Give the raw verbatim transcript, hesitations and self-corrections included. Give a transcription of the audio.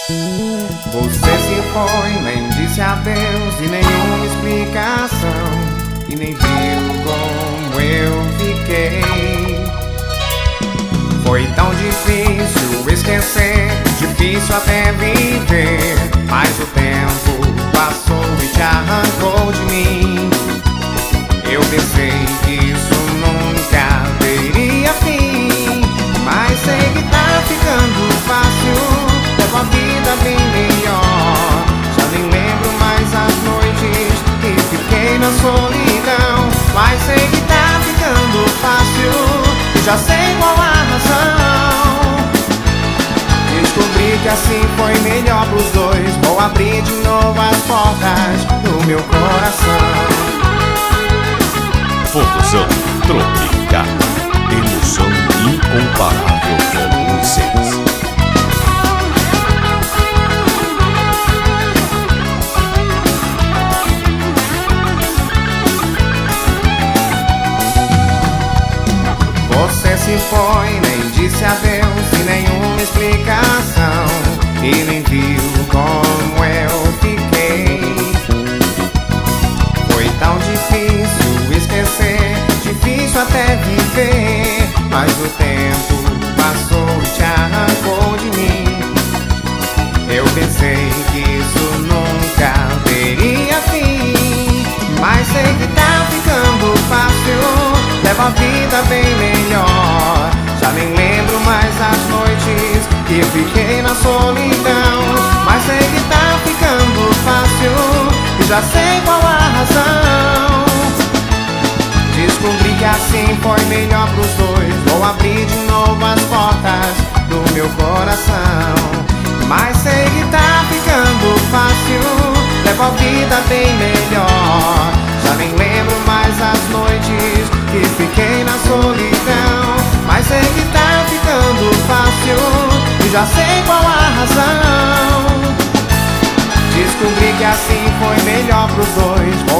Você se foi, nem disse adeus e nenhuma explicação, e nem viu como eu fiquei. Foi tão difícil esquecer, difícil até viver, mas o tempo passou e te arrancou de mim. Eu pensei que isso nunca teria fim, mas sei que tá ficando fácil, levo a vida bem melhor. Já nem lembro mais as noites que fiquei na solidão, mas sei que tá ficando fácil e já sei qual a razão. Descobri que assim foi melhor pros dois, vou abrir de novo as portas do meu coração. Fusão tropical, emoção incomparável com vocês. Você se foi, nem disse adeus e nenhuma explicação, e nem viu como eu fiquei. Foi tão difícil esquecer, difícil até viver, mas o tempo passou e te arrancou de mim. Eu pensei que isso nunca teria fim, mas sei que tá ficando fácil, levo a vida bem melhor. Já nem lembro mais as noites que fiquei na solidão, mas sei que tá ficando fácil e já sei qual a razão. Descobri que assim foi melhor pros dois, vou abrir de novo as portas do meu coração. Mas sei que tá ficando fácil, levo a vida bem melhor. Já nem lembro mais as noites que fiquei na solidão, mas sei que tá ficando fácil e já sei qual a razão. Descobri que assim foi melhor pros dois,